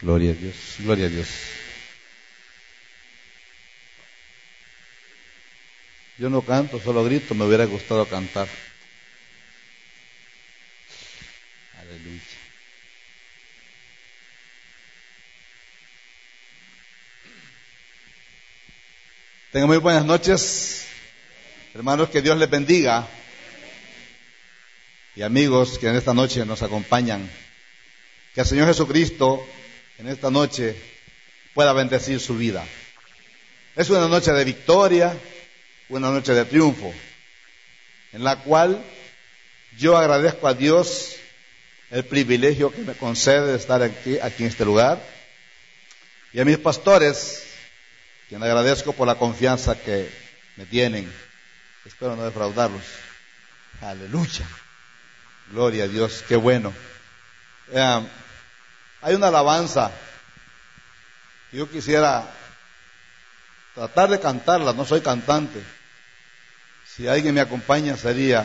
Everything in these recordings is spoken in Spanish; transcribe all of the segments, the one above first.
Gloria a Dios, gloria a Dios. Yo no canto, solo grito, me hubiera gustado cantar. Aleluya. Tengan muy buenas noches, hermanos, que Dios les bendiga. Y amigos que en esta noche nos acompañan, que el Señor Jesucristo en esta noche pueda bendecir su vida. Es una noche de victoria, una noche de triunfo, en la cual yo agradezco a Dios el privilegio que me concede de estar aquí en este lugar, y a mis pastores, quien agradezco por la confianza que me tienen. Espero no defraudarlos. Aleluya. Gloria a Dios, qué bueno. Hay una alabanza que yo quisiera tratar de cantarla, no soy cantante. Si alguien me acompaña sería...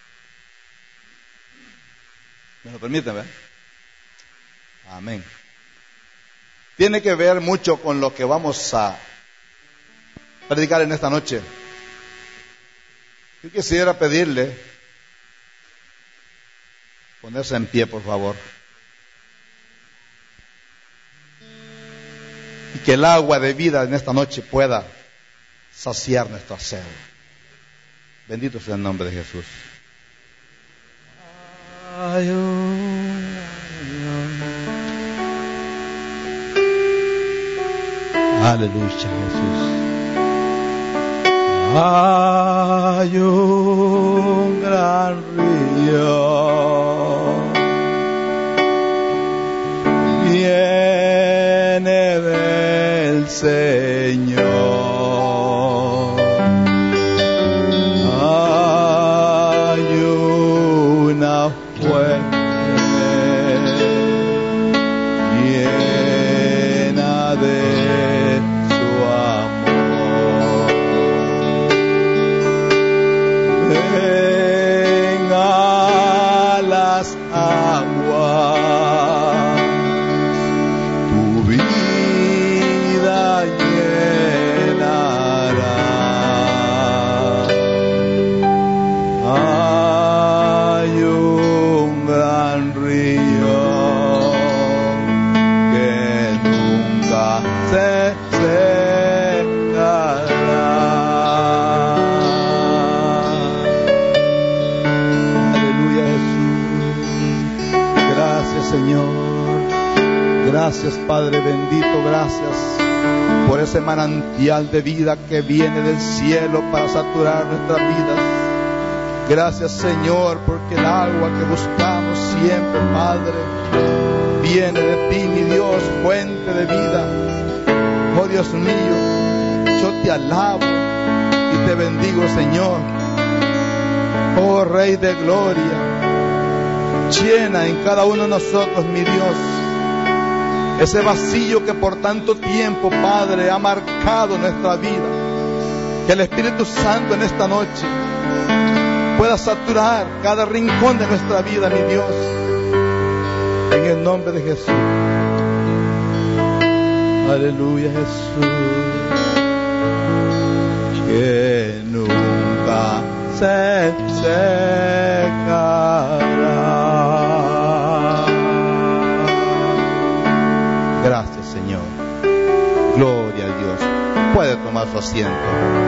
¿Me lo permiten, verdad? Amén. Tiene que ver mucho con lo que vamos a predicar en esta noche. Yo quisiera pedirle ponerse en pie, por favor. Y que el agua de vida en esta noche pueda saciar nuestra sed. Bendito sea el nombre de Jesús. Aleluya, Jesús. Hay un gran río, viene del Señor. Hay una fuente llena de su amor. Venga las aguas, tu vida llenará. Hay un gran río que nunca se secará. Aleluya, Jesús. Gracias, Señor. Gracias, Padre bendito. Gracias por ese manantial de vida que viene del cielo para saturar nuestras vidas. Gracias, Señor, porque el agua que buscamos siempre, Padre, viene de ti, mi Dios, fuente de vida. Oh Dios mío, yo te alabo y te bendigo, Señor. Oh Rey de gloria, llena en cada uno de nosotros, mi Dios, ese vacío que por tanto tiempo, Padre, ha marcado nuestra vida. Que el Espíritu Santo en esta noche pueda saturar cada rincón de nuestra vida, mi Dios, en el nombre de Jesús. Aleluya, Jesús. Que nunca se secará. Gracias, Señor. Gloria a Dios. Puede tomar su asiento.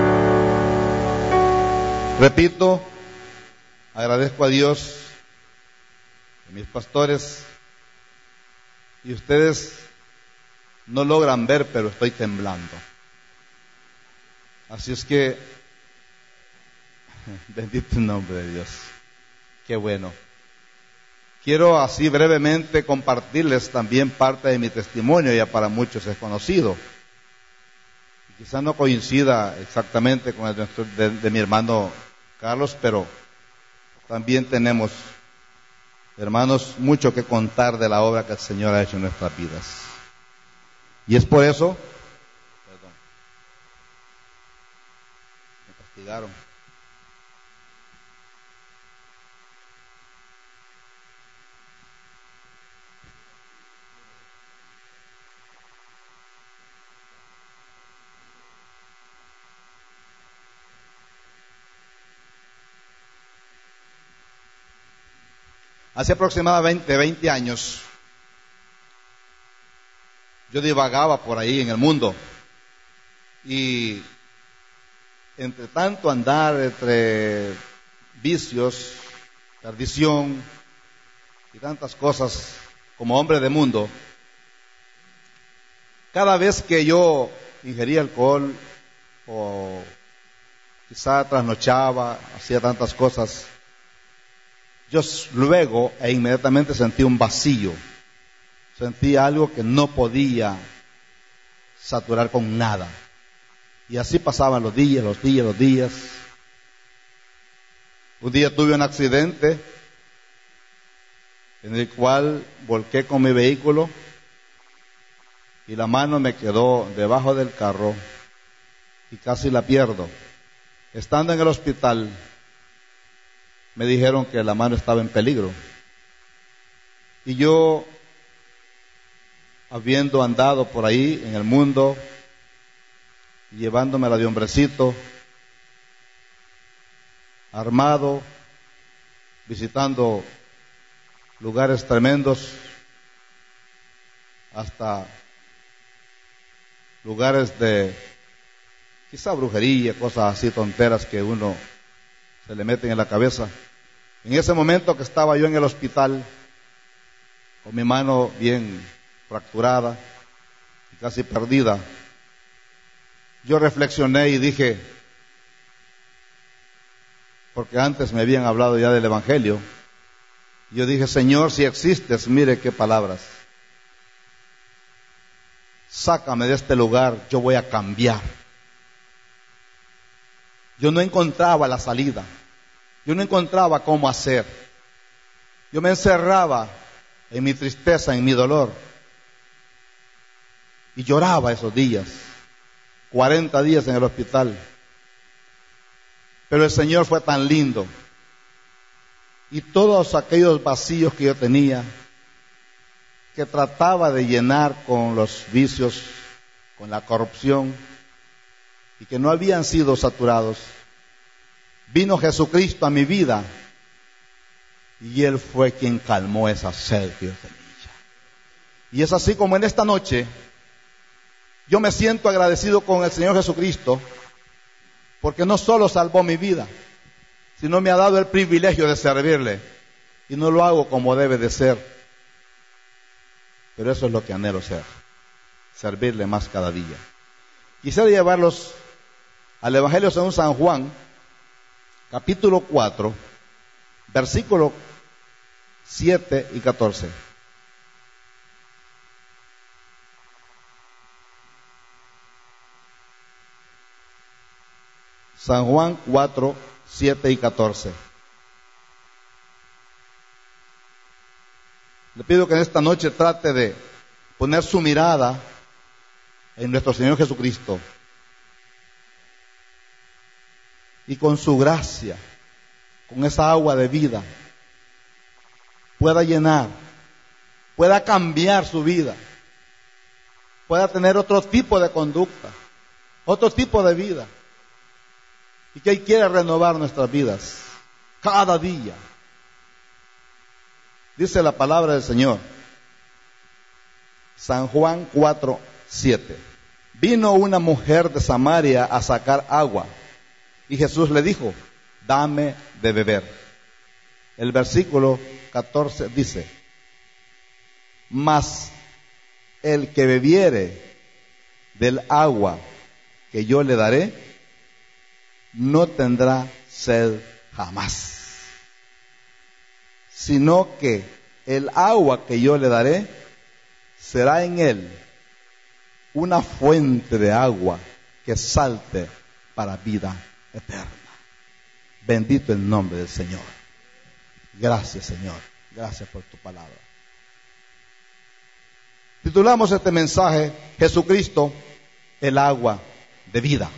Repito, agradezco a Dios, a mis pastores, y ustedes no logran ver, pero estoy temblando. Así es que, bendito el nombre de Dios. Qué bueno. Quiero así brevemente compartirles también parte de mi testimonio, ya para muchos es conocido. Quizás no coincida exactamente con el de mi hermano Carlos, pero también tenemos, hermanos, mucho que contar de la obra que el Señor ha hecho en nuestras vidas. Y es por eso, me castigaron. Hace aproximadamente 20 años, yo divagaba por ahí en el mundo y entre tanto andar entre vicios, perdición y tantas cosas como hombre de mundo, cada vez que yo ingería alcohol o quizá trasnochaba, hacía tantas cosas, yo luego e inmediatamente sentí un vacío, sentí algo que no podía saturar con nada. Y así pasaban los días. Un día tuve un accidente en el cual volqué con mi vehículo y la mano me quedó debajo del carro y casi la pierdo. Estando en el hospital, me dijeron que la mano estaba en peligro. Y yo, habiendo andado por ahí en el mundo, llevándomela de hombrecito, armado, visitando lugares tremendos, hasta lugares de quizá brujería, cosas así tonteras que uno se le meten en la cabeza. En ese momento que estaba yo en el hospital, con mi mano bien fracturada y casi perdida, yo reflexioné y dije, porque antes me habían hablado ya del Evangelio, yo dije, Señor, si existes, mire qué palabras, sácame de este lugar, yo voy a cambiar. Yo no encontraba la salida, yo no encontraba cómo hacer, yo me encerraba en mi tristeza, en mi dolor, y lloraba esos días, 40 días en el hospital. Pero el Señor fue tan lindo, y todos aquellos vacíos que yo tenía, que trataba de llenar con los vicios, con la corrupción, y que no habían sido saturados, vino Jesucristo a mi vida, y Él fue quien calmó esa sed que yo tenía. Y es así como en esta noche, yo me siento agradecido con el Señor Jesucristo, porque no solo salvó mi vida, sino me ha dado el privilegio de servirle, y no lo hago como debe de ser, pero eso es lo que anhelo ser, servirle más cada día. Quisiera llevarlos al Evangelio según San Juan, capítulo 4, versículos 7 y 14. San Juan 4, 7 y 14. Le pido que en esta noche trate de poner su mirada en nuestro Señor Jesucristo, y con su gracia, con esa agua de vida, pueda llenar, pueda cambiar su vida, pueda tener otro tipo de conducta, otro tipo de vida, y que Él quiere renovar nuestras vidas cada día. Dice la palabra del Señor, San Juan 4, 7. Vino una mujer de Samaria a sacar agua, y Jesús le dijo, dame de beber. El versículo 14 dice, mas el que bebiere del agua que yo le daré, no tendrá sed jamás, sino que el agua que yo le daré será en él una fuente de agua que salte para vida eterna. Bendito el nombre del Señor. Gracias, Señor. Gracias por tu palabra. Titulamos este mensaje, Jesucristo, el agua de vida.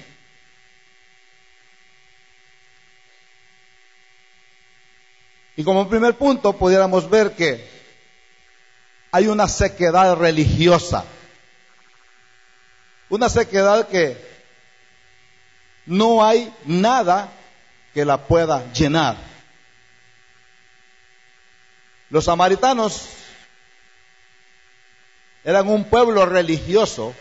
Y como primer punto pudiéramos ver que hay una sequedad religiosa, una sequedad que no hay nada que la pueda llenar. Los samaritanos eran un pueblo religioso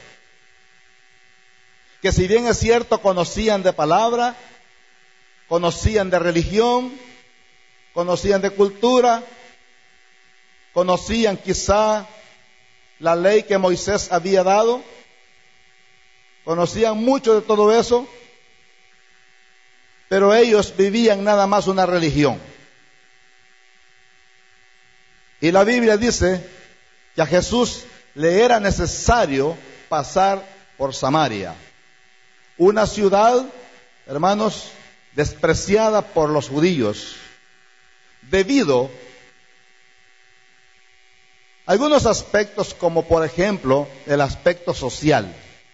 que, si bien es cierto, conocían de palabra, conocían de religión, conocían de cultura, conocían quizá la ley que Moisés había dado, conocían mucho de todo eso, pero ellos vivían nada más una religión. Y la Biblia dice que a Jesús le era necesario pasar por Samaria, una ciudad, hermanos, despreciada por los judíos, debido a algunos aspectos, como por ejemplo el aspecto social.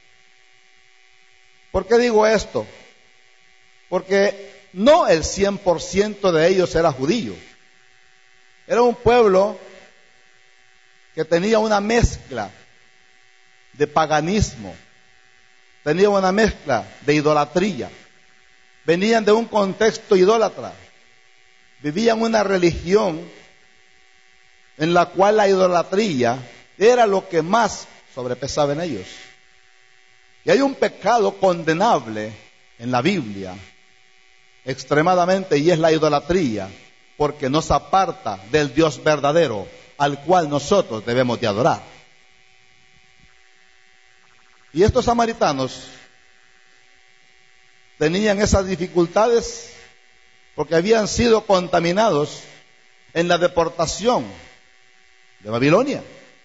¿Por qué digo esto? Porque no el 100% de ellos era judío. Era un pueblo que tenía una mezcla de paganismo, tenía una mezcla de idolatría. Venían de un contexto idólatra, vivían una religión en la cual la idolatría era lo que más sobrepesaba en ellos. Y hay un pecado condenable en la Biblia, extremadamente, y es la idolatría, porque nos aparta del Dios verdadero, al cual nosotros debemos de adorar. Y estos samaritanos tenían esas dificultades porque habían sido contaminados en la deportación de Babilonia.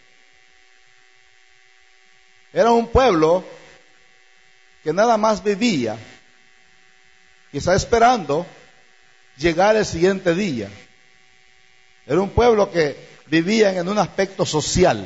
Era un pueblo que nada más vivía, quizá esperando llegar el siguiente día. Era un pueblo que vivía en un aspecto social,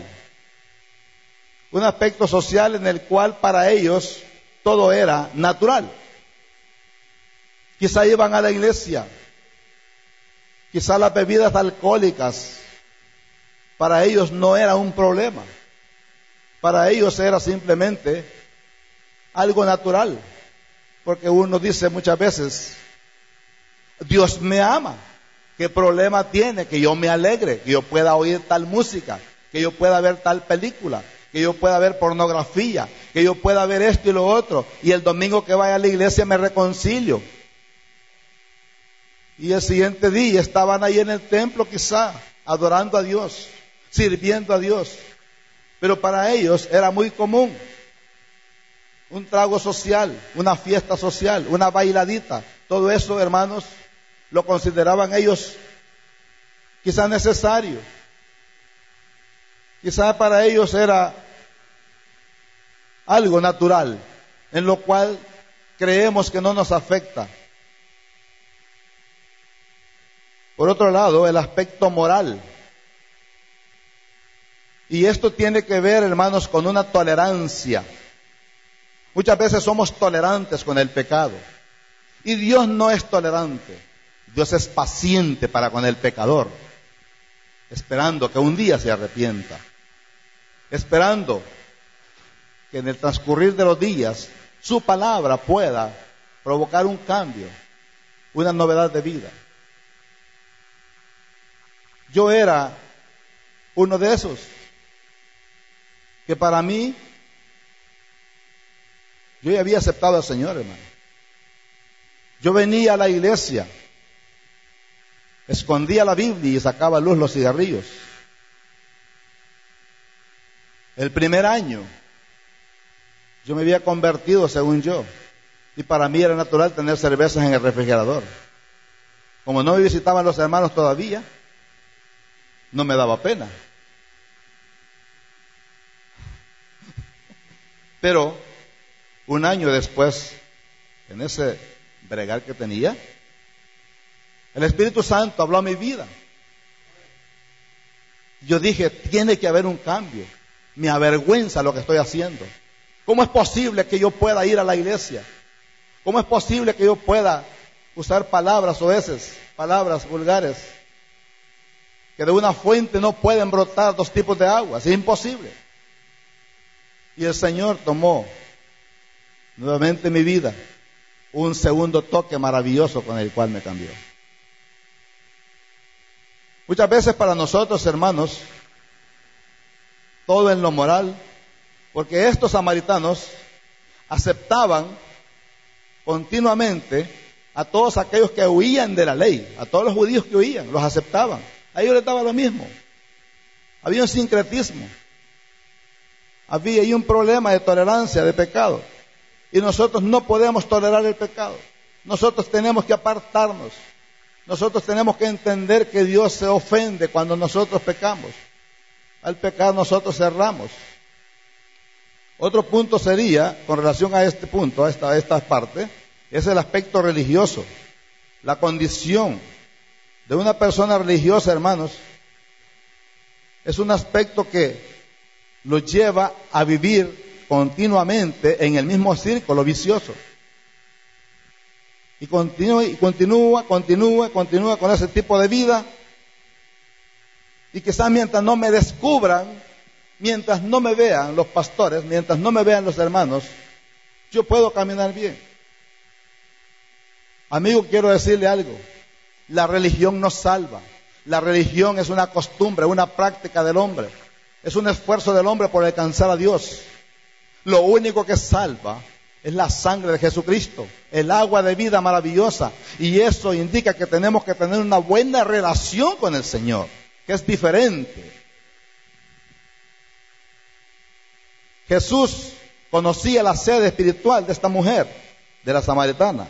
en el cual para ellos todo era natural. Quizá iban a la iglesia, quizá las bebidas alcohólicas para ellos no era un problema, para ellos era simplemente algo natural, porque uno dice muchas veces: Dios me ama, ¿qué problema tiene que yo me alegre, que yo pueda oír tal música, que yo pueda ver tal película, que yo pueda ver pornografía, que yo pueda ver esto y lo otro, y el domingo que vaya a la iglesia me reconcilio? Y el siguiente día estaban ahí en el templo, quizá adorando a Dios, sirviendo a Dios, pero para ellos era muy común un trago social, una fiesta social, una bailadita. Todo eso, hermanos, lo consideraban ellos quizá necesario. Quizá para ellos era algo natural, en lo cual creemos que no nos afecta. Por otro lado, el aspecto moral. Y esto tiene que ver, hermanos, con una tolerancia. Muchas veces somos tolerantes con el pecado. Y Dios no es tolerante. Dios es paciente para con el pecador, esperando que un día se arrepienta, esperando que en el transcurrir de los días su palabra pueda provocar un cambio, una novedad de vida. Yo era uno de esos que, para mí, yo ya había aceptado al Señor, hermano. Yo venía a la iglesia, escondía la Biblia y sacaba a luz los cigarrillos. El primer año yo me había convertido, según yo, y para mí era natural tener cervezas en el refrigerador. Como no me visitaban los hermanos todavía, no me daba pena. Pero un año después, en ese bregar que tenía, el Espíritu Santo habló a mi vida. Yo dije: tiene que haber un cambio. Me avergüenza lo que estoy haciendo. ¿Cómo es posible que yo pueda ir a la iglesia? ¿Cómo es posible que yo pueda usar palabras soeces, palabras vulgares, que de una fuente no pueden brotar dos tipos de agua? Es imposible. Y el Señor tomó nuevamente mi vida, un segundo toque maravilloso con el cual me cambió. Muchas veces para nosotros, hermanos, todo en lo moral, porque estos samaritanos aceptaban continuamente a todos aquellos que huían de la ley, a todos los judíos que huían, los aceptaban. A ellos les daba lo mismo. Había un sincretismo. Había ahí un problema de tolerancia, de pecado. Y nosotros no podemos tolerar el pecado. Nosotros tenemos que apartarnos. Nosotros tenemos que entender que Dios se ofende cuando nosotros pecamos. Al pecar nosotros erramos. Otro punto sería, con relación a este punto, a esta parte, es el aspecto religioso. La condición de una persona religiosa, hermanos, es un aspecto que lo lleva a vivir continuamente en el mismo círculo vicioso. Y continúa con ese tipo de vida. Y quizás mientras no me descubran, mientras no me vean los pastores, mientras no me vean los hermanos, yo puedo caminar bien. Amigo, quiero decirle algo. La religión no salva. La religión es una costumbre, una práctica del hombre. Es un esfuerzo del hombre por alcanzar a Dios. Lo único que salva es la sangre de Jesucristo, el agua de vida maravillosa. Y eso indica que tenemos que tener una buena relación con el Señor, que es diferente. Jesús conocía la sed espiritual de esta mujer, de la samaritana.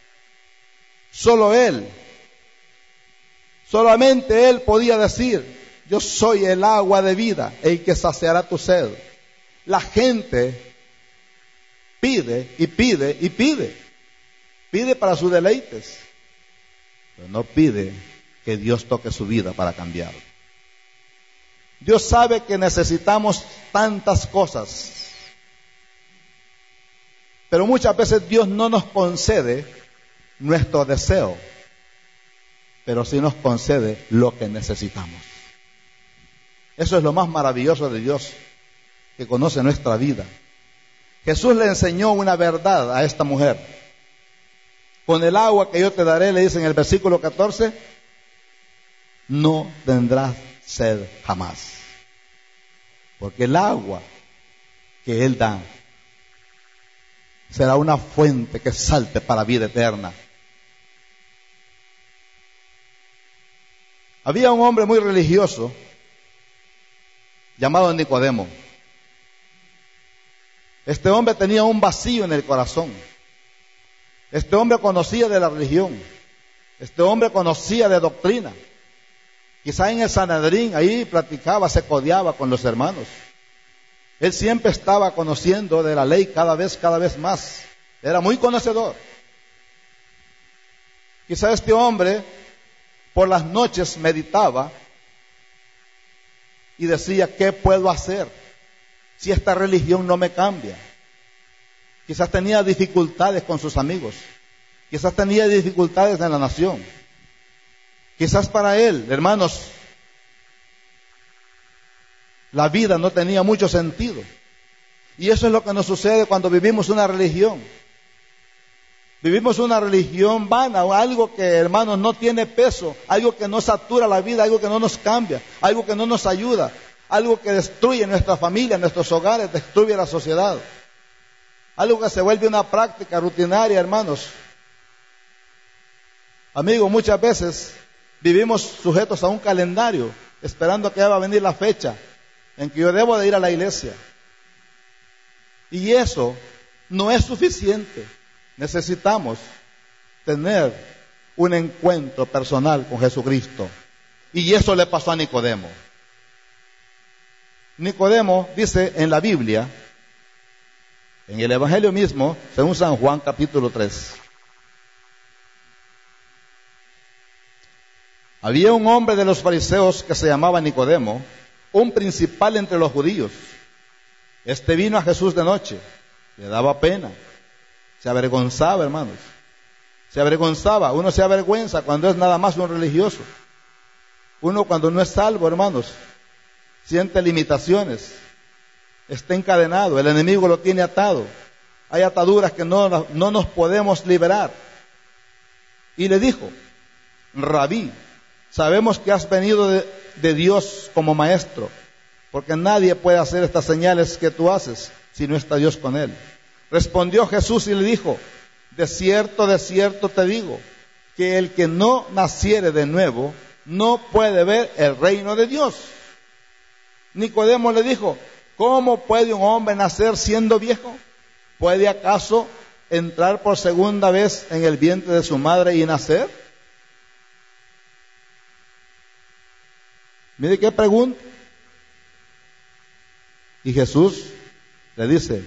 Solamente Él podía decir: yo soy el agua de vida, el que saciará tu sed. La gente pide y pide y pide. Pide para sus deleites, pero no pide que Dios toque su vida para cambiarlo. Dios sabe que necesitamos tantas cosas, pero muchas veces Dios no nos concede nuestro deseo, pero sí nos concede lo que necesitamos. Eso es lo más maravilloso de Dios, que conoce nuestra vida. Jesús le enseñó una verdad a esta mujer. Con el agua que yo te daré, le dice en el versículo 14, no tendrás sed jamás. Porque el agua que Él da será una fuente que salte para vida eterna. Había un hombre muy religioso llamado Nicodemo. Este hombre tenía un vacío en el corazón. Este hombre conocía de la religión. Este hombre conocía de doctrina. Quizá en el Sanedrín, ahí platicaba, se codeaba con los hermanos. Él siempre estaba conociendo de la ley cada vez más. Era muy conocedor. Quizá este hombre por las noches meditaba y decía: ¿qué puedo hacer si esta religión no me cambia? Quizás tenía dificultades con sus amigos. Quizás tenía dificultades en la nación. Quizás para él, hermanos, la vida no tenía mucho sentido. Y eso es lo que nos sucede cuando vivimos una religión. Vivimos una religión vana, o algo que, hermanos, no tiene peso, algo que no satura la vida, algo que no nos cambia, algo que no nos ayuda, algo que destruye nuestra familia, nuestros hogares, destruye la sociedad. Algo que se vuelve una práctica rutinaria, hermanos. Amigos, muchas veces vivimos sujetos a un calendario, esperando que va a venir la fecha en que yo debo de ir a la iglesia. Y eso no es suficiente. Necesitamos tener un encuentro personal con Jesucristo. Y eso le pasó a Nicodemo. Nicodemo dice en la Biblia, en el Evangelio mismo, según San Juan capítulo 3. Había un hombre de los fariseos que se llamaba Nicodemo, un principal entre los judíos. Este vino a Jesús de noche, le daba pena, se avergonzaba, hermanos. Se avergonzaba. Uno se avergüenza cuando es nada más un religioso. Uno cuando no es salvo, hermanos, siente limitaciones. Está encadenado, el enemigo lo tiene atado. Hay ataduras que no nos podemos liberar. Y le dijo: Rabí, sabemos que has venido de Dios como maestro, porque nadie puede hacer estas señales que tú haces si no está Dios con él. Respondió Jesús y le dijo: de cierto te digo, que el que no naciere de nuevo no puede ver el reino de Dios. Nicodemo le dijo: ¿cómo puede un hombre nacer siendo viejo? ¿Puede acaso entrar por segunda vez en el vientre de su madre y nacer? Mire qué pregunta. Y Jesús le dice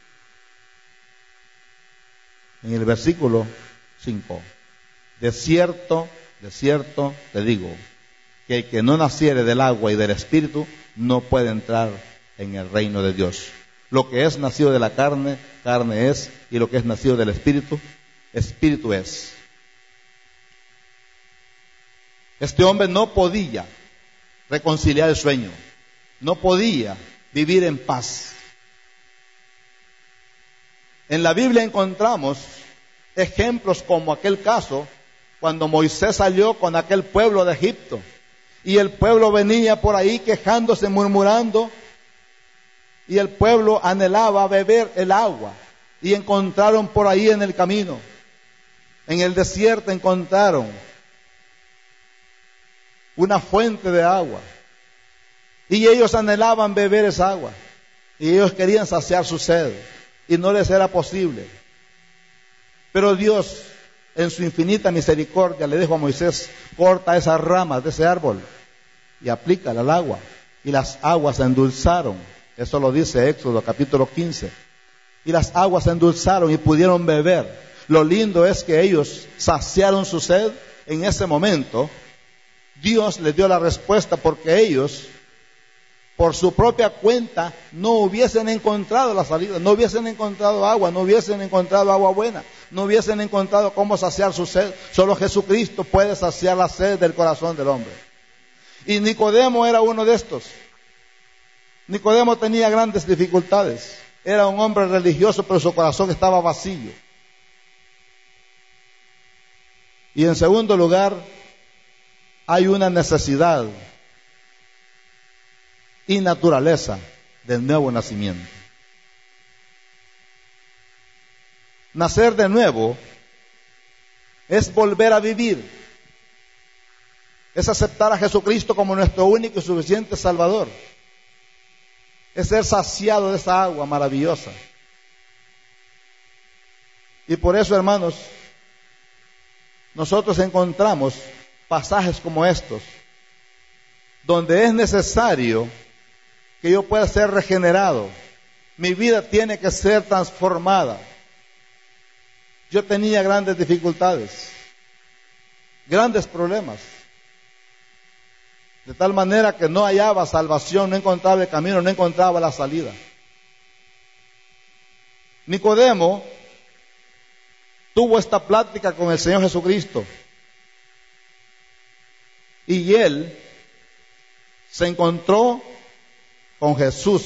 en el versículo 5: de cierto te digo, que el que no naciere del agua y del Espíritu no puede entrar en el reino de Dios. Lo que es nacido de la carne, carne es, y lo que es nacido del Espíritu, Espíritu es. Este hombre no podía reconciliar el sueño, no podía vivir en paz. En la Biblia encontramos ejemplos como aquel caso cuando Moisés salió con aquel pueblo de Egipto y el pueblo venía por ahí quejándose, murmurando, y el pueblo anhelaba beber el agua, y encontraron por ahí en el camino, en el desierto encontraron una fuente de agua, y ellos anhelaban beber esa agua, y ellos querían saciar su sed, y no les era posible. Pero Dios, en su infinita misericordia, le dijo a Moisés: corta esas ramas de ese árbol y aplícala al agua, y las aguas se endulzaron. Eso lo dice Éxodo capítulo 15. Y las aguas se endulzaron y pudieron beber. Lo lindo es que ellos saciaron su sed en ese momento. Dios les dio la respuesta, porque ellos, por su propia cuenta, no hubiesen encontrado la salida, no hubiesen encontrado agua, no hubiesen encontrado agua buena, no hubiesen encontrado cómo saciar su sed. Solo Jesucristo puede saciar la sed del corazón del hombre. Y Nicodemo era uno de estos. Nicodemo tenía grandes dificultades. Era un hombre religioso, pero su corazón estaba vacío. Y en segundo lugar, hay una necesidad y naturaleza del nuevo nacimiento. Nacer de nuevo es volver a vivir, es aceptar a Jesucristo como nuestro único y suficiente Salvador, es ser saciado de esa agua maravillosa. Y por eso, hermanos, nosotros encontramos pasajes como estos, donde es necesario que yo pueda ser regenerado. Mi vida tiene que ser transformada. Yo tenía grandes dificultades, grandes problemas, de tal manera que no hallaba salvación, no encontraba el camino, no encontraba la salida. Nicodemo tuvo esta plática con el Señor Jesucristo, y él se encontró con Jesús,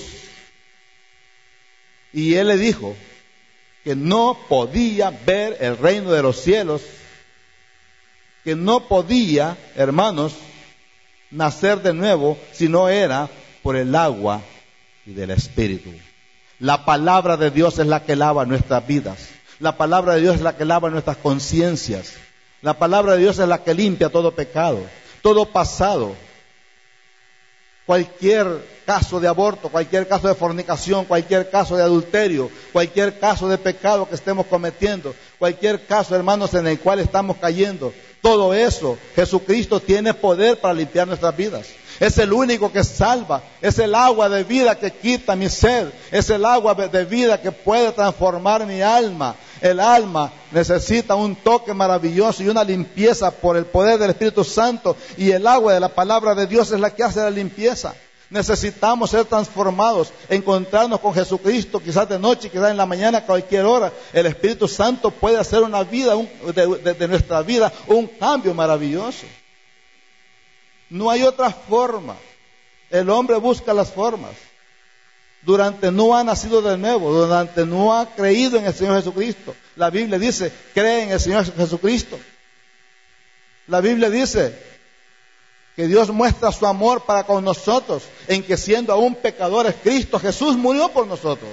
y él le dijo que no podía ver el reino de los cielos, que no podía, hermanos, nacer de nuevo si no era por el agua y del Espíritu. La palabra de Dios es la que lava nuestras vidas. La palabra de Dios es la que lava nuestras conciencias. La palabra de Dios es la que limpia todo pecado, todo pasado. Cualquier caso de aborto, cualquier caso de fornicación, cualquier caso de adulterio, cualquier caso de pecado que estemos cometiendo, cualquier caso, hermanos, en el cual estamos cayendo, todo eso, Jesucristo tiene poder para limpiar nuestras vidas. Es el único que salva, es el agua de vida que quita mi sed, es el agua de vida que puede transformar mi alma. El alma necesita un toque maravilloso y una limpieza por el poder del Espíritu Santo, y el agua de la palabra de Dios es la que hace la limpieza. Necesitamos ser transformados, encontrarnos con Jesucristo, quizás de noche, quizás en la mañana, a cualquier hora. El Espíritu Santo puede hacer una vida, de nuestra vida, un cambio maravilloso. No hay otra forma. El hombre busca las formas. Durante no ha nacido de nuevo, durante no ha creído en el Señor Jesucristo. La Biblia dice: cree en el Señor Jesucristo. La Biblia dice: que Dios muestra su amor para con nosotros, en que siendo aún pecadores, Cristo Jesús murió por nosotros.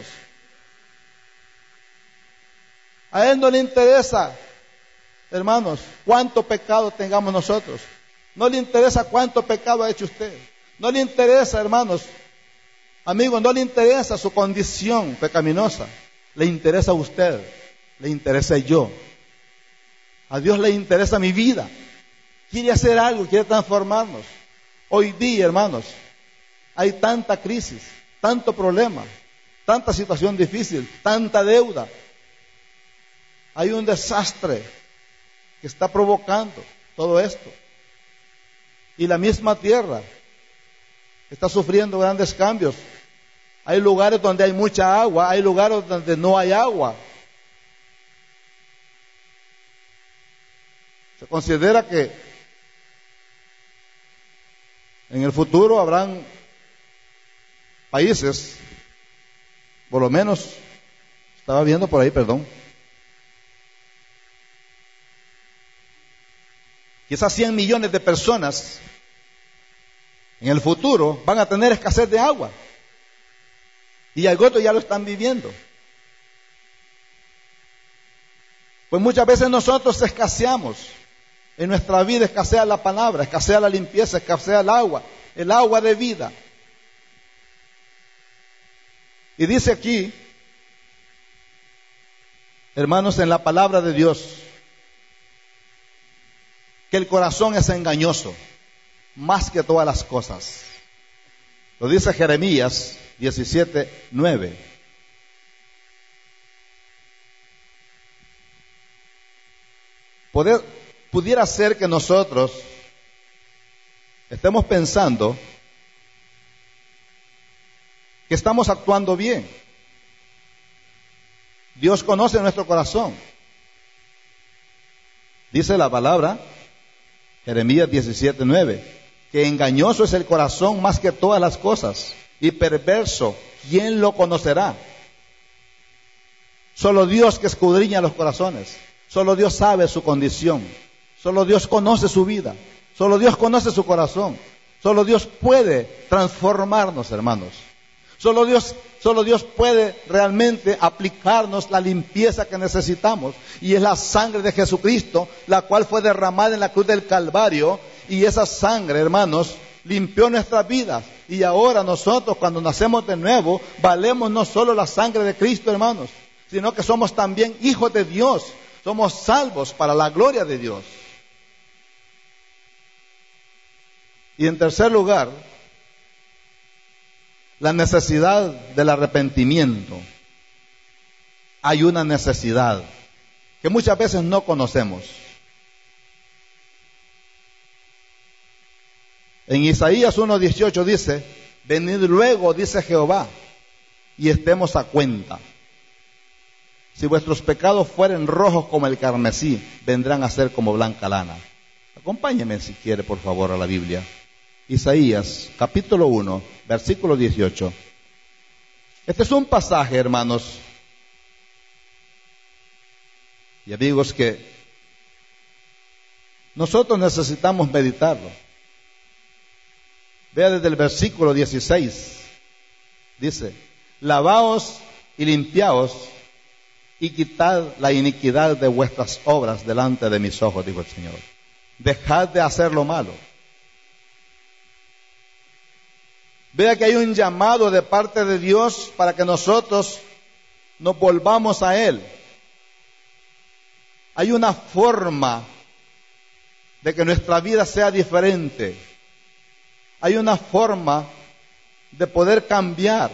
A Él no le interesa, hermanos, cuánto pecado tengamos nosotros. No le interesa cuánto pecado ha hecho usted. No le interesa, hermanos, amigos, no le interesa su condición pecaminosa. Le interesa a usted, le interesa yo. A Dios le interesa mi vida. Quiere hacer algo, quiere transformarnos. Hoy día, hermanos, hay tanta crisis, tanto problema, tanta situación difícil, tanta deuda. Hay un desastre que está provocando todo esto. Y la misma tierra está sufriendo grandes cambios. Hay lugares donde hay mucha agua, hay lugares donde no hay agua. Se considera que en el futuro habrán países, por lo menos, estaba viendo por ahí, quizás 100 millones de personas en el futuro van a tener escasez de agua. Y algunos ya lo están viviendo. Pues muchas veces nosotros escaseamos. En nuestra vida escasea la palabra, escasea la limpieza, escasea el agua de vida. Y dice aquí, hermanos, en la palabra de Dios, que el corazón es engañoso, más que todas las cosas. Lo dice Jeremías 17:9. Pudiera ser que nosotros estemos pensando que estamos actuando bien. Dios conoce nuestro corazón. Dice la palabra, Jeremías 17:9, que engañoso es el corazón más que todas las cosas, y perverso, ¿quién lo conocerá? Solo Dios que escudriña los corazones, solo Dios sabe su condición, solo Dios conoce su vida, solo Dios conoce su corazón, solo Dios puede transformarnos, hermanos. Solo Dios puede realmente aplicarnos la limpieza que necesitamos, y es la sangre de Jesucristo, la cual fue derramada en la cruz del Calvario, y esa sangre, hermanos, limpió nuestras vidas. Y ahora nosotros, cuando nacemos de nuevo, valemos no solo la sangre de Cristo, hermanos, sino que somos también hijos de Dios, somos salvos para la gloria de Dios. Y en tercer lugar, la necesidad del arrepentimiento. Hay una necesidad que muchas veces no conocemos. En Isaías 1:18 dice, venid luego, dice Jehová, y estemos a cuenta. Si vuestros pecados fueren rojos como el carmesí, vendrán a ser como blanca lana. Acompáñeme si quiere, por favor, a la Biblia. Isaías, capítulo 1, versículo 18. Este es un pasaje, hermanos y amigos, que nosotros necesitamos meditarlo. Vea desde el versículo 16. Dice, lavaos y limpiaos y quitad la iniquidad de vuestras obras delante de mis ojos, dijo el Señor. Dejad de hacer lo malo. Vea que hay un llamado de parte de Dios para que nosotros nos volvamos a Él. Hay una forma de que nuestra vida sea diferente. Hay una forma de poder cambiar.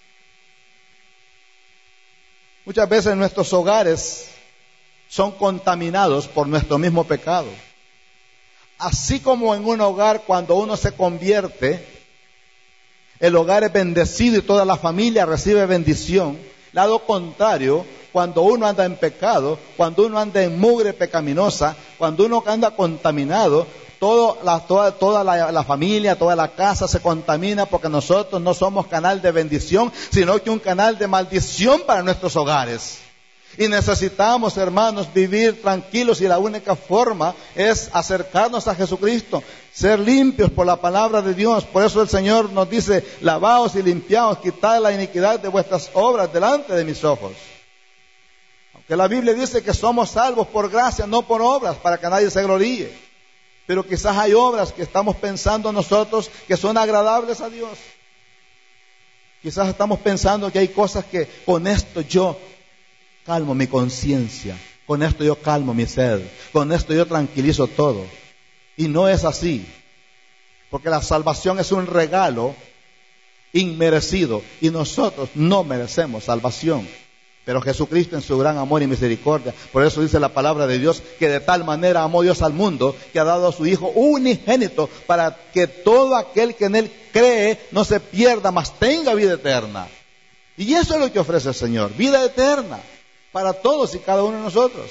Muchas veces nuestros hogares son contaminados por nuestro mismo pecado. Así como en un hogar, cuando uno se convierte, el hogar es bendecido y toda la familia recibe bendición. Lado contrario, cuando uno anda en pecado, cuando uno anda en mugre pecaminosa, cuando uno anda contaminado, toda la familia, toda la casa se contamina, porque nosotros no somos canal de bendición, sino que un canal de maldición para nuestros hogares. Y necesitamos, hermanos, vivir tranquilos, y la única forma es acercarnos a Jesucristo, ser limpios por la palabra de Dios. Por eso el Señor nos dice: lavaos y limpiaos, quitad la iniquidad de vuestras obras delante de mis ojos. Aunque la Biblia dice que somos salvos por gracia, no por obras, para que nadie se gloríe. Pero quizás hay obras que estamos pensando nosotros que son agradables a Dios. Quizás estamos pensando que hay cosas que con esto yo calmo mi conciencia, con esto yo calmo mi sed, con esto yo tranquilizo todo. Y no es así, porque la salvación es un regalo inmerecido y nosotros no merecemos salvación. Pero Jesucristo, en su gran amor y misericordia, por eso dice la palabra de Dios, que de tal manera amó Dios al mundo, que ha dado a su Hijo unigénito, para que todo aquel que en Él cree no se pierda, mas tenga vida eterna. Y eso es lo que ofrece el Señor, vida eterna, para todos y cada uno de nosotros.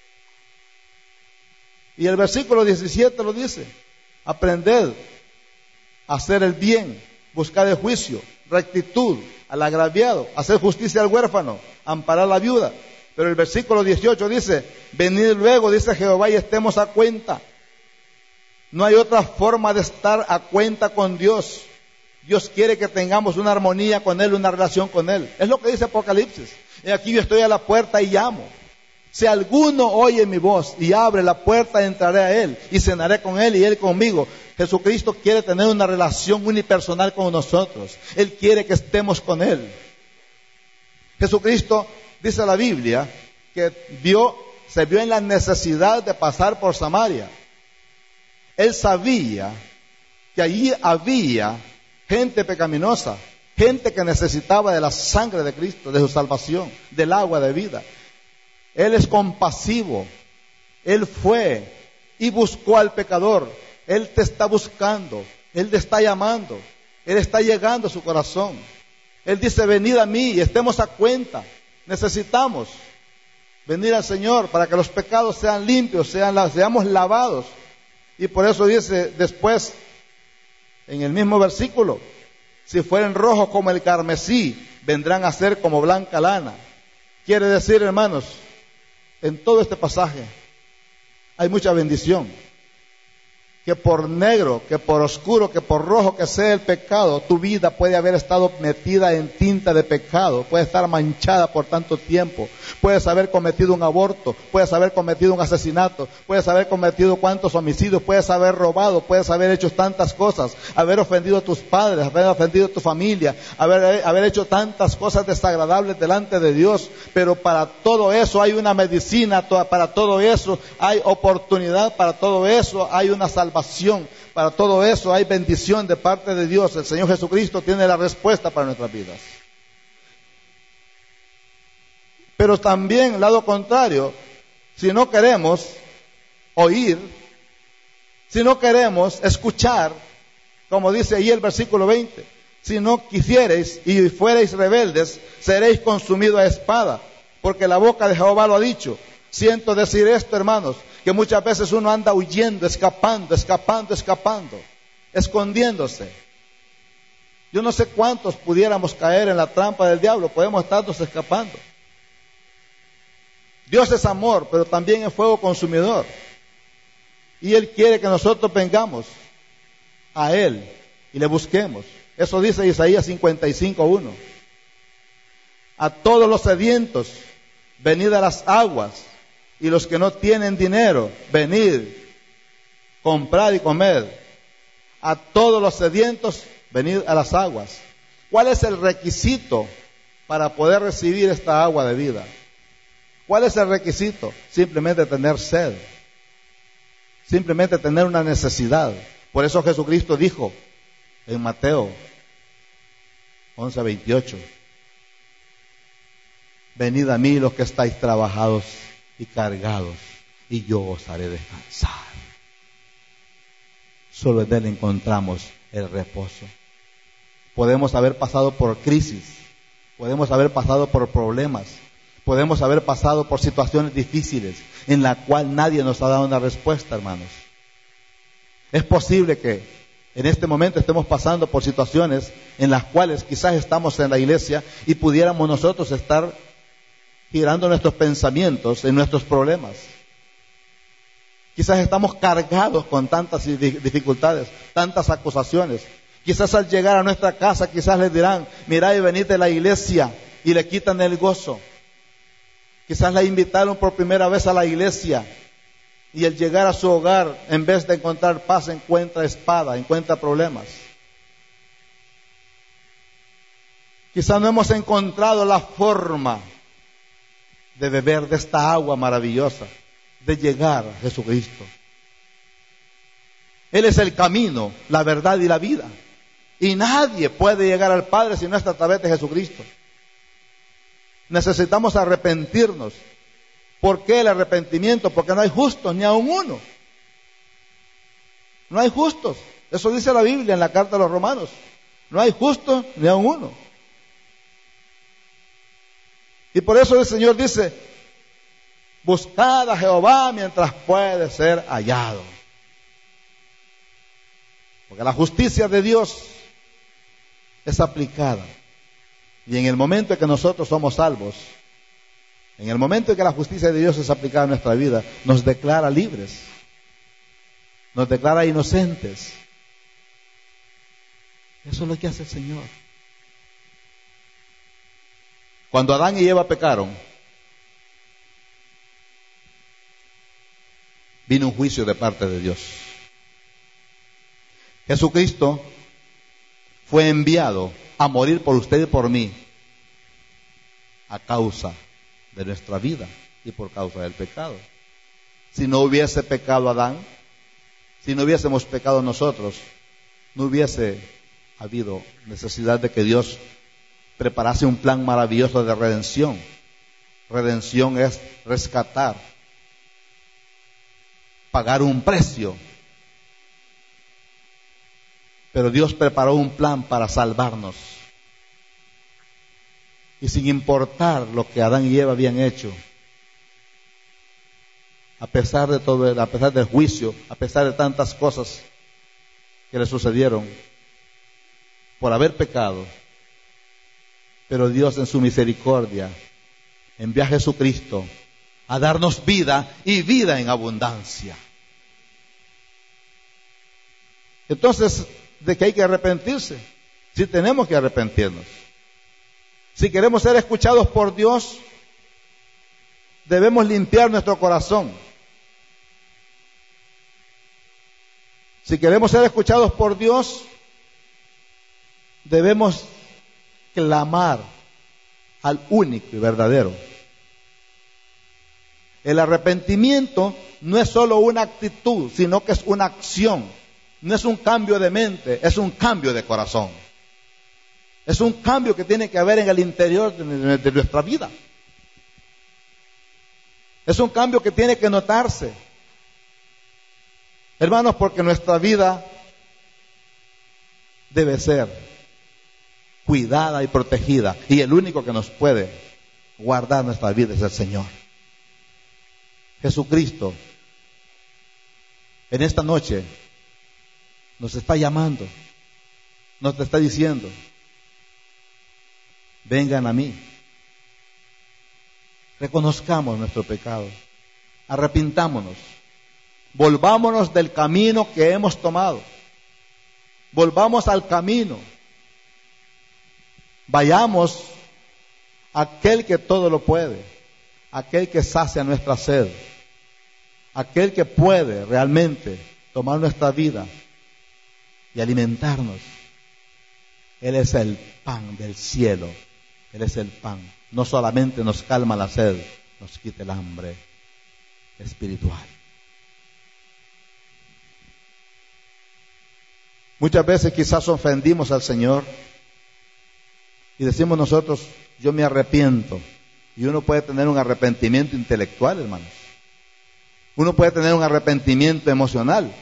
Y el versículo 17 lo dice: aprended a hacer el bien, buscar el juicio, rectitud al agraviado, hacer justicia al huérfano, amparar a la viuda. Pero el versículo 18 dice: venid luego, dice Jehová, y estemos a cuenta. No hay otra forma de estar a cuenta con Dios. Dios quiere que tengamos una armonía con Él, una relación con Él. Es lo que dice Apocalipsis. Y aquí yo estoy a la puerta y llamo. Si alguno oye mi voz y abre la puerta, entraré a Él y cenaré con Él y Él conmigo. Jesucristo quiere tener una relación unipersonal con nosotros. Él quiere que estemos con Él. Jesucristo, dice la Biblia, que se vio en la necesidad de pasar por Samaria. Él sabía que allí había gente pecaminosa, gente que necesitaba de la sangre de Cristo, de su salvación, del agua de vida. Él es compasivo. Él fue y buscó al pecador. Él te está buscando. Él te está llamando. Él está llegando a su corazón. Él dice: venid a mí y estemos a cuenta. Necesitamos venir al Señor para que los pecados sean limpios, seamos lavados. Y por eso dice después, en el mismo versículo: si fueren rojos como el carmesí, vendrán a ser como blanca lana. Quiere decir, hermanos, en todo este pasaje hay mucha bendición. Que por negro, que por oscuro, que por rojo que sea el pecado, tu vida puede haber estado metida en tinta de pecado, puede estar manchada por tanto tiempo. Puedes haber cometido un aborto, puedes haber cometido un asesinato, puedes haber cometido cuantos homicidios, puedes haber robado, puedes haber hecho tantas cosas, haber ofendido a tus padres, haber ofendido a tu familia, haber hecho tantas cosas desagradables delante de Dios. Pero para todo eso hay una medicina, para todo eso hay oportunidad, para todo eso hay una salvación. Para todo eso hay bendición de parte de Dios. El Señor Jesucristo tiene la respuesta para nuestras vidas. Pero también, lado contrario, si no queremos oír, si no queremos escuchar, como dice ahí el versículo 20, si no quisiereis y fuereis rebeldes, seréis consumidos a espada, porque la boca de Jehová lo ha dicho. Siento decir esto, hermanos, que muchas veces uno anda huyendo, escapando, escondiéndose. Yo no sé cuántos pudiéramos caer en la trampa del diablo, podemos estarnos escapando. Dios es amor, pero también es fuego consumidor. Y Él quiere que nosotros vengamos a Él y le busquemos. Eso dice Isaías 55:1. A todos los sedientos, venid a las aguas. Y los que no tienen dinero, venid, comprad y comed. A todos los sedientos, venid a las aguas. ¿Cuál es el requisito para poder recibir esta agua de vida? ¿Cuál es el requisito? Simplemente tener sed. Simplemente tener una necesidad. Por eso Jesucristo dijo en Mateo 11:28: venid a mí los que estáis trabajados y cargados, y yo os haré descansar. Solo en Él encontramos el reposo. Podemos haber pasado por crisis, podemos haber pasado por problemas, podemos haber pasado por situaciones difíciles en la cual nadie nos ha dado una respuesta, hermanos. Es posible que en este momento estemos pasando por situaciones en las cuales quizás estamos en la iglesia y pudiéramos nosotros estar girando nuestros pensamientos en nuestros problemas. Quizás estamos cargados con tantas dificultades, tantas acusaciones. Quizás al llegar a nuestra casa, quizás les dirán, mirá y venid de la iglesia, y le quitan el gozo. Quizás la invitaron por primera vez a la iglesia, y al llegar a su hogar, en vez de encontrar paz, encuentra espada, encuentra problemas. Quizás no hemos encontrado la forma de beber de esta agua maravillosa, de llegar a Jesucristo. Él es el camino, la verdad y la vida. Y nadie puede llegar al Padre si no es a través de Jesucristo. Necesitamos arrepentirnos. ¿Por qué el arrepentimiento? Porque no hay justos, ni aun uno. No hay justos. Eso dice la Biblia en la carta a los Romanos. No hay justos, ni aun uno. Y por eso el Señor dice, buscad a Jehová mientras puede ser hallado. Porque la justicia de Dios es aplicada. Y en el momento en que nosotros somos salvos, en el momento en que la justicia de Dios es aplicada en nuestra vida, nos declara libres, nos declara inocentes. Eso es lo que hace el Señor. Cuando Adán y Eva pecaron, vino un juicio de parte de Dios. Jesucristo fue enviado a morir por usted y por mí a causa de nuestra vida y por causa del pecado. Si no hubiese pecado Adán, si no hubiésemos pecado nosotros, no hubiese habido necesidad de que Dios preparase un plan maravilloso de redención. Redención es rescatar, pagar un precio. Pero Dios preparó un plan para salvarnos. Y sin importar lo que Adán y Eva habían hecho, a pesar de todo, a pesar del juicio, a pesar de tantas cosas que le sucedieron por haber pecado, pero Dios en su misericordia envió a Jesucristo a darnos vida y vida en abundancia. Entonces, ¿de qué hay que arrepentirse? Sí, tenemos que arrepentirnos. Si queremos ser escuchados por Dios, debemos limpiar nuestro corazón. Si queremos ser escuchados por Dios, debemos clamar al único y verdadero. El arrepentimiento no es solo una actitud, sino que es una acción. No es un cambio de mente, es un cambio de corazón. Es un cambio que tiene que haber en el interior de nuestra vida. Es un cambio que tiene que notarse. Hermanos, porque nuestra vida debe ser cuidada y protegida. Y el único que nos puede guardar nuestra vida es el Señor. Jesucristo, en esta noche, nos está llamando, nos está diciendo, vengan a mí, reconozcamos nuestro pecado, arrepintámonos, volvámonos del camino que hemos tomado, volvamos al camino, vayamos a aquel que todo lo puede, aquel que sacia nuestra sed, aquel que puede realmente tomar nuestra vida y alimentarnos. Él es el pan del cielo. Él es el pan. No solamente nos calma la sed, nos quita el hambre espiritual. Muchas veces quizás ofendimos al Señor y decimos nosotros, yo me arrepiento. Y uno puede tener un arrepentimiento intelectual, hermanos. Uno puede tener un arrepentimiento emocional.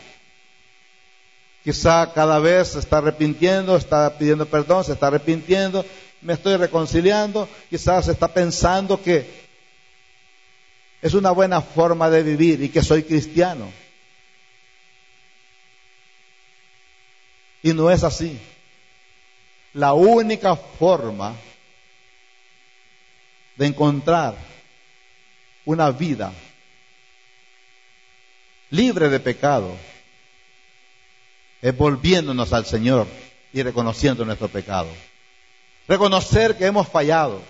Quizá cada vez se está arrepintiendo, está pidiendo perdón, se está arrepintiendo, me estoy reconciliando. Quizás está pensando que es una buena forma de vivir y que soy cristiano. Y no es así. La única forma de encontrar una vida libre de pecado es volviéndonos al Señor y reconociendo nuestro pecado. Reconocer que hemos fallado.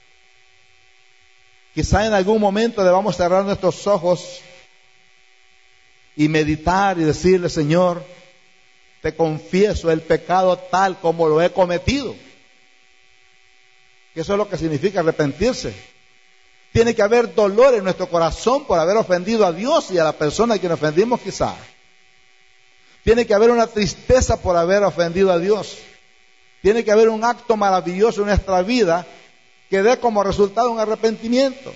Quizá en algún momento debamos cerrar nuestros ojos y meditar y decirle: Señor, te confieso el pecado tal como lo he cometido. Que eso es lo que significa arrepentirse. Tiene que haber dolor en nuestro corazón por haber ofendido a Dios y a la persona a quien ofendimos quizá. Tiene que haber una tristeza por haber ofendido a Dios. Tiene que haber un acto maravilloso en nuestra vida que dé como resultado un arrepentimiento.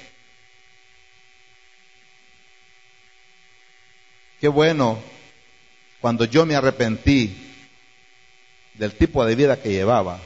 Qué bueno cuando yo me arrepentí del tipo de vida que llevaba.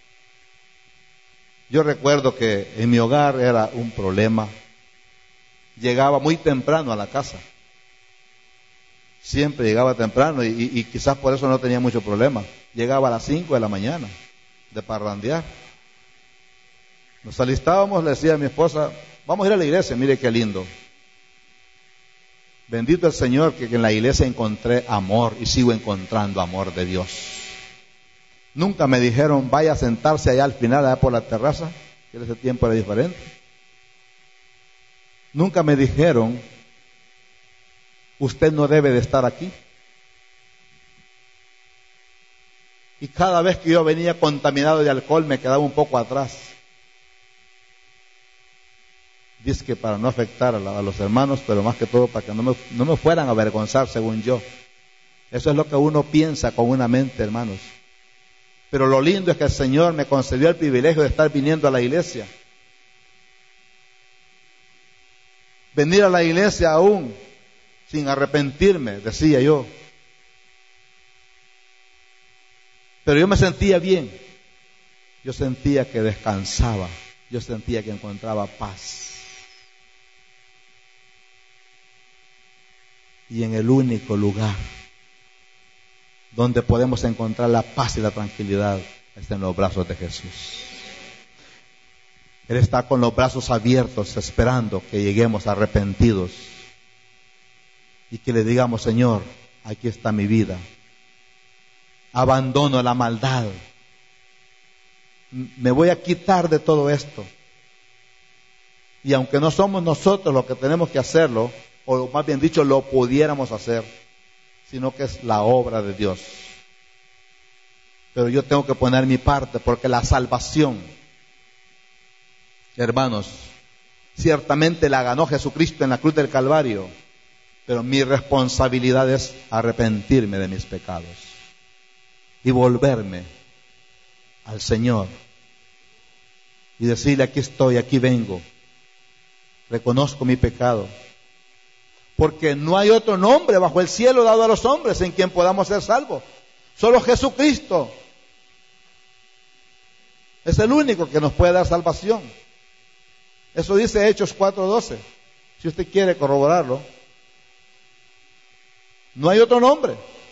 Yo recuerdo que en mi hogar era un problema. Llegaba muy temprano a la casa. Siempre llegaba temprano y quizás por eso no tenía mucho problema. Llegaba a las 5 de la mañana de parrandear. Nos alistábamos, le decía a mi esposa: vamos a ir a la iglesia, mire qué lindo. Bendito el Señor que en la iglesia encontré amor y sigo encontrando amor de Dios. Nunca me dijeron: vaya a sentarse allá al final, allá por la terraza, que en ese tiempo era diferente. Nunca me dijeron: usted no debe de estar aquí. Y cada vez que yo venía contaminado de alcohol me quedaba un poco atrás. Dice que para no afectar a los hermanos, pero más que todo para que no me fueran a avergonzar según yo. Eso es lo que uno piensa con una mente, hermanos. Pero lo lindo es que el Señor me concedió el privilegio de estar viniendo a la iglesia. Venir a la iglesia aún sin arrepentirme, decía yo. Pero yo me sentía bien. Yo sentía que descansaba. Yo sentía que encontraba paz. Y en el único lugar donde podemos encontrar la paz y la tranquilidad está en los brazos de Jesús. Él está con los brazos abiertos esperando que lleguemos arrepentidos y que le digamos: Señor, aquí está mi vida. Abandono la maldad. Me voy a quitar de todo esto. Y aunque no somos nosotros los que tenemos que hacerlo, o más bien dicho, lo pudiéramos hacer, sino que es la obra de Dios. Pero yo tengo que poner mi parte, porque la salvación, hermanos, ciertamente la ganó Jesucristo en la cruz del Calvario, pero mi responsabilidad es arrepentirme de mis pecados y volverme al Señor y decirle: aquí estoy, aquí vengo, reconozco mi pecado. Porque no hay otro nombre bajo el cielo dado a los hombres en quien podamos ser salvos. Solo Jesucristo es el único que nos puede dar salvación. Eso dice Hechos 4:12. Si usted quiere corroborarlo. No hay otro nombre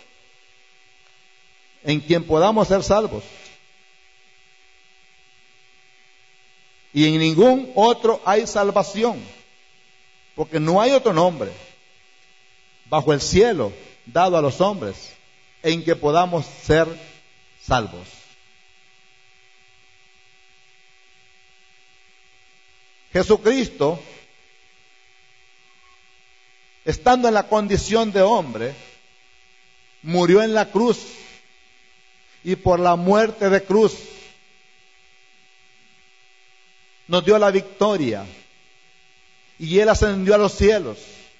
en quien podamos ser salvos. Y en ningún otro hay salvación. Porque no hay otro nombre bajo el cielo dado a los hombres en que podamos ser salvos. Jesucristo, estando en la condición de hombre, murió en la cruz, y por la muerte de cruz nos dio la victoria, y Él ascendió a los cielos.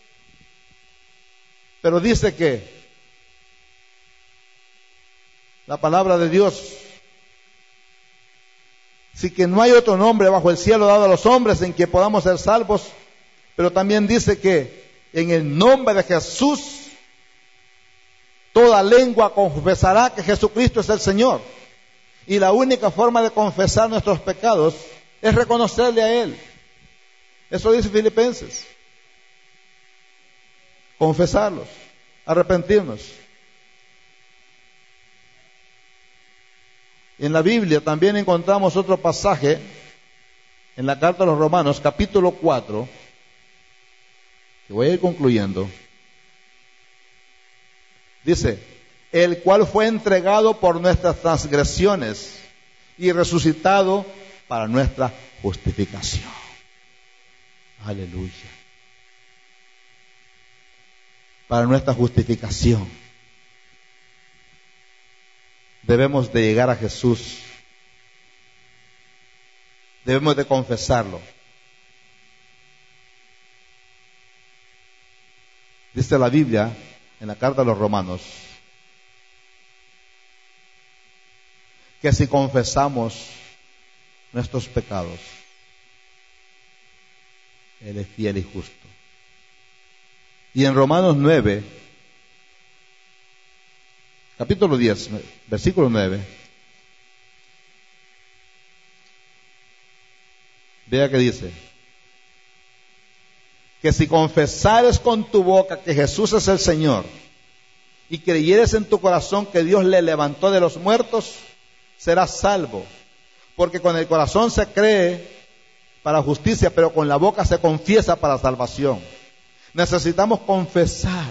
Pero dice que la palabra de Dios, sí, que no hay otro nombre bajo el cielo dado a los hombres en que podamos ser salvos, pero también dice que en el nombre de Jesús toda lengua confesará que Jesucristo es el Señor. Y la única forma de confesar nuestros pecados es reconocerle a Él. Eso dice Filipenses. Confesarlos, arrepentirnos. En la Biblia también encontramos otro pasaje, en la carta a los Romanos, capítulo 4, que voy a ir concluyendo. Dice, el cual fue entregado por nuestras transgresiones y resucitado para nuestra justificación. Aleluya. Para nuestra justificación. Debemos de llegar a Jesús. Debemos de confesarlo. Dice la Biblia en la carta a los Romanos que si confesamos nuestros pecados, Él es fiel y justo. Y en Romanos 9, capítulo 10, versículo 9, vea que dice, que si confesares con tu boca que Jesús es el Señor y creyeres en tu corazón que Dios le levantó de los muertos, serás salvo. Porque con el corazón se cree para justicia, pero con la boca se confiesa para salvación. Necesitamos confesar.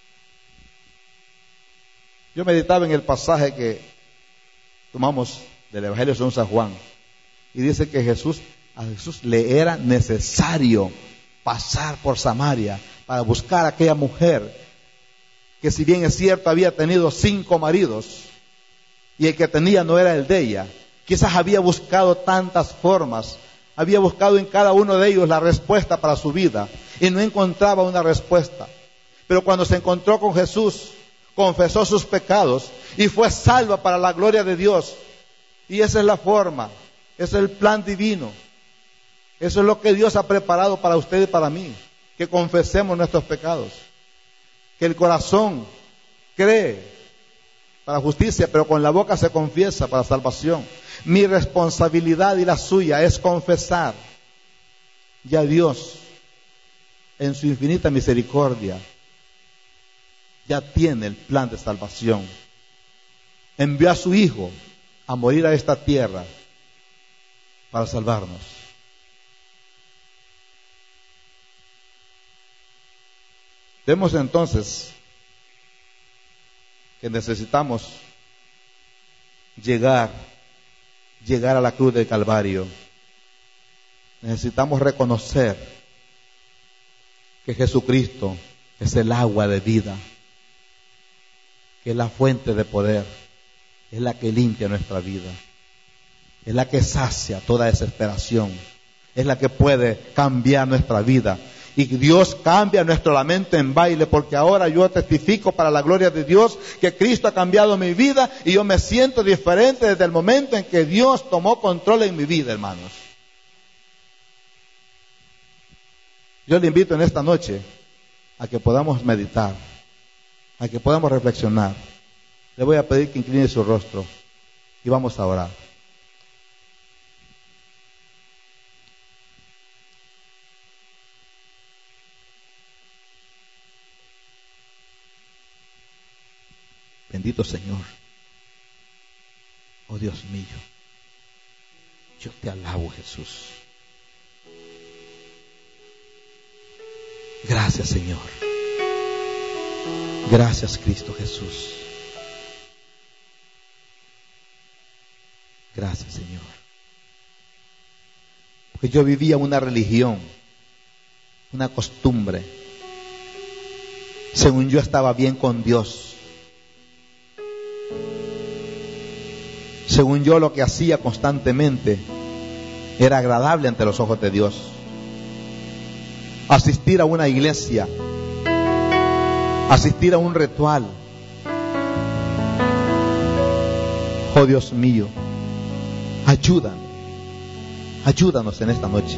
Yo meditaba en el pasaje que tomamos del Evangelio según San Juan, y dice que a Jesús le era necesario pasar por Samaria para buscar a aquella mujer que, si bien es cierto, había tenido 5 maridos y el que tenía no era el de ella. Quizás había buscado tantas formas, había buscado en cada uno de ellos la respuesta para su vida y no encontraba una respuesta. Pero cuando se encontró con Jesús, confesó sus pecados y fue salva para la gloria de Dios. Y esa es la forma, ese es el plan divino. Eso es lo que Dios ha preparado para usted y para mí, que confesemos nuestros pecados, que el corazón cree para justicia, pero con la boca se confiesa para salvación. Mi responsabilidad y la suya es confesar. Ya Dios, en su infinita misericordia, ya tiene el plan de salvación. Envió a su Hijo a morir a esta tierra para salvarnos. Vemos entonces que necesitamos llegar a la cruz del Calvario. Necesitamos reconocer que Jesucristo es el agua de vida, que es la fuente de poder, es la que limpia nuestra vida, es la que sacia toda desesperación, es la que puede cambiar nuestra vida. Y Dios cambia nuestro lamento en baile, porque ahora yo testifico para la gloria de Dios que Cristo ha cambiado mi vida y yo me siento diferente desde el momento en que Dios tomó control en mi vida, hermanos. Yo le invito en esta noche a que podamos meditar, a que podamos reflexionar. Le voy a pedir que incline su rostro y vamos a orar. Bendito Señor, oh Dios mío, yo te alabo, Jesús. Gracias, Señor. Gracias, Cristo Jesús. Gracias, Señor. Porque yo vivía una religión, una costumbre. Según yo estaba bien con Dios. Según yo, lo que hacía constantemente era agradable ante los ojos de Dios. Asistir a una iglesia, asistir a un ritual. Oh Dios mío, ayúdanos en esta noche.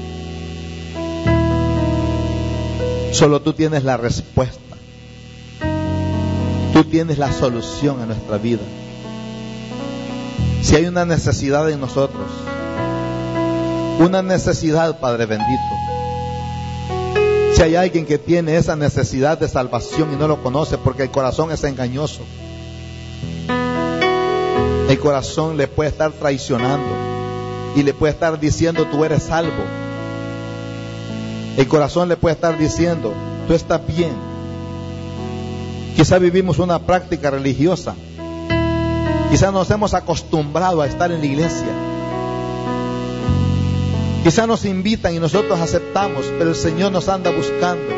Solo tú tienes la respuesta. Tú tienes la solución a nuestra vida. Si hay una necesidad en nosotros, una necesidad, Padre bendito, si hay alguien que tiene esa necesidad de salvación y no lo conoce porque el corazón es engañoso, el corazón le puede estar traicionando y le puede estar diciendo tú eres salvo, El corazón le puede estar diciendo: tú estás bien. Quizá vivimos una práctica religiosa. Quizá nos hemos acostumbrado a estar en la iglesia. Quizá nos invitan y nosotros aceptamos, pero el Señor nos anda buscando.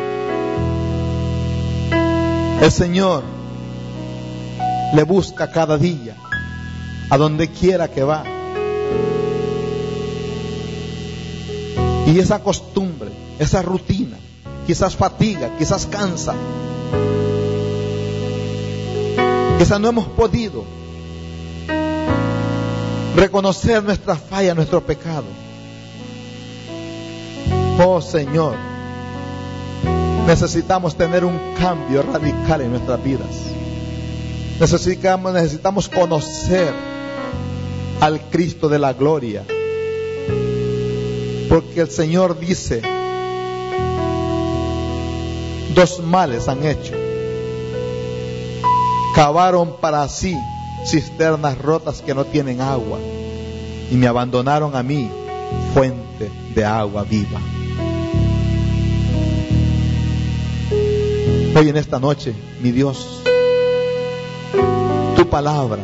El Señor le busca cada día, a donde quiera que va. Y esa costumbre, esa rutina, quizás fatiga, quizás cansa. Quizás no hemos podido reconocer nuestra falla, nuestro pecado. Oh Señor, necesitamos tener un cambio radical en nuestras vidas. Necesitamos conocer al Cristo de la gloria. Porque el Señor dice: dos males han hecho. Cavaron para sí cisternas rotas que no tienen agua, y me abandonaron a mí, fuente de agua viva. Hoy en esta noche, mi Dios, tu palabra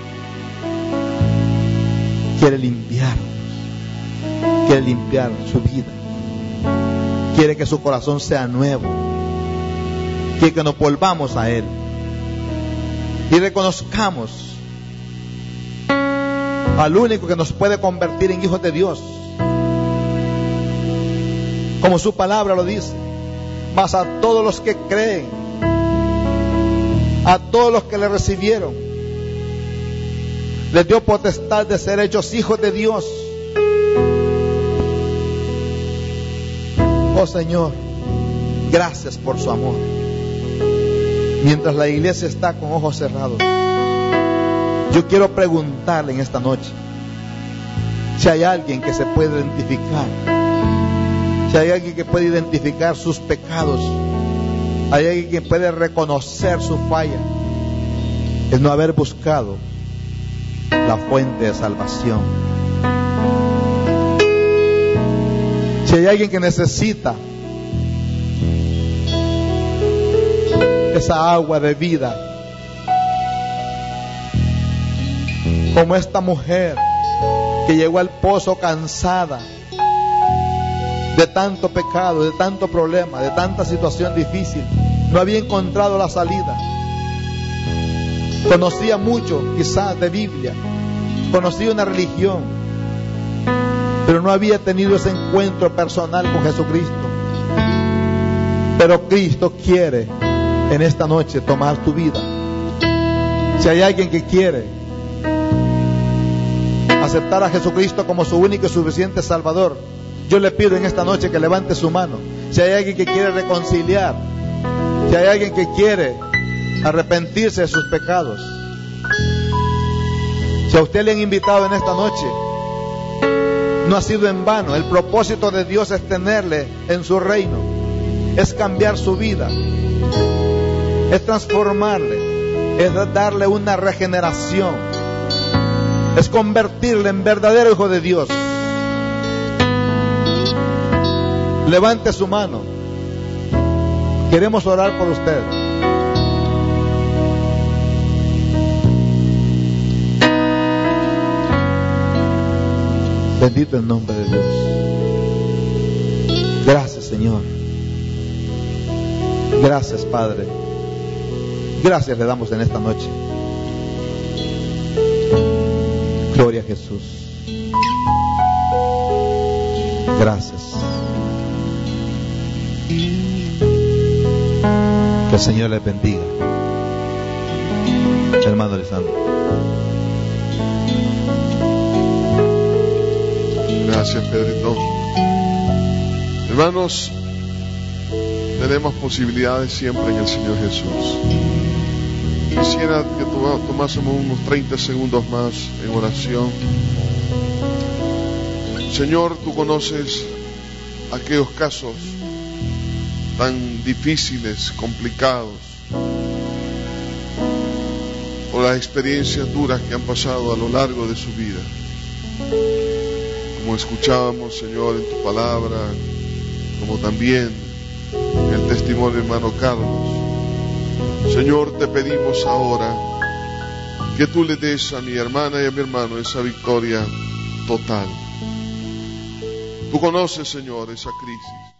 quiere limpiarnos, quiere limpiar su vida, quiere que su corazón sea nuevo, quiere que nos volvamos a Él y reconozcamos al único que nos puede convertir en hijos de Dios, como su palabra lo dice. Mas a todos los que creen, a todos los que le recibieron, les dio potestad de ser hechos hijos de Dios. Oh Señor, gracias por su amor. Mientras la iglesia está con ojos cerrados, yo quiero preguntarle en esta noche si hay alguien que se puede identificar, si hay alguien que puede identificar sus pecados, hay alguien que puede reconocer su falla, es no haber buscado la fuente de salvación. Si hay alguien que necesita esa agua de vida, como esta mujer que llegó al pozo cansada de tanto pecado, de tanto problema, de tanta situación difícil, no había encontrado la salida. Conocía mucho quizás de Biblia, conocía una religión, pero no había tenido ese encuentro personal con Jesucristo. Pero Cristo quiere en esta noche tomar tu vida. Si hay alguien que quiere aceptar a Jesucristo como su único y suficiente Salvador, yo le pido en esta noche que levante su mano. Si hay alguien que quiere reconciliar, si hay alguien que quiere arrepentirse de sus pecados, si a usted le han invitado en esta noche, no ha sido en vano. El propósito de Dios es tenerle en su reino, es cambiar su vida, es transformarle, es darle una regeneración, es convertirle en verdadero hijo de Dios. Levante su mano. Queremos orar por usted. Bendito el nombre de Dios. Gracias, Señor. Gracias, Padre. Gracias le damos en esta noche. Gloria a Jesús. Gracias. Que el Señor les bendiga. Hermano Lisandro. Gracias, Pedrito. Hermanos, tenemos posibilidades siempre en el Señor Jesús. Quisiera que tomásemos unos 30 segundos más en oración. Señor, tú conoces aquellos casos tan difíciles, complicados, o las experiencias duras que han pasado a lo largo de su vida. Como escuchábamos, Señor, en tu palabra, como también el testimonio de hermano Carlos. Señor, te pedimos ahora que tú le des a mi hermana y a mi hermano esa victoria total. Tú conoces, Señor, esa crisis.